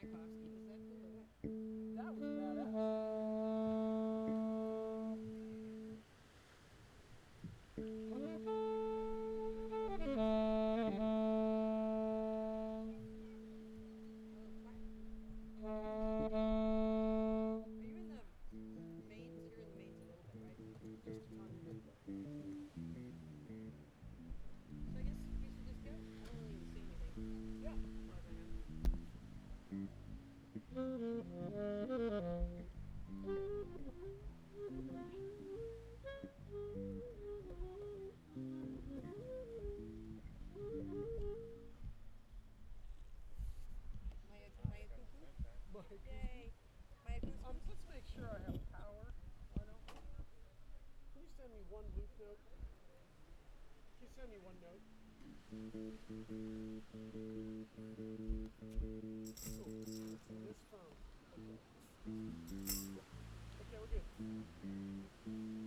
Tchaikovsky. Was that cool or what? That was badass. Oh, quiet. Are you in the mains? You're in the mains a little bit, right? Just a tiny bit. So I guess we should just go. I don't really even see anything, Yeah. as far as I know. Maya cuckoo. My cuckoo. Yay. Maya goose goose. Let's make sure I have power. Why don't we? Can you send me one loop note? Can you send me one note? Oh, this phone. Okay. Okay, we're good.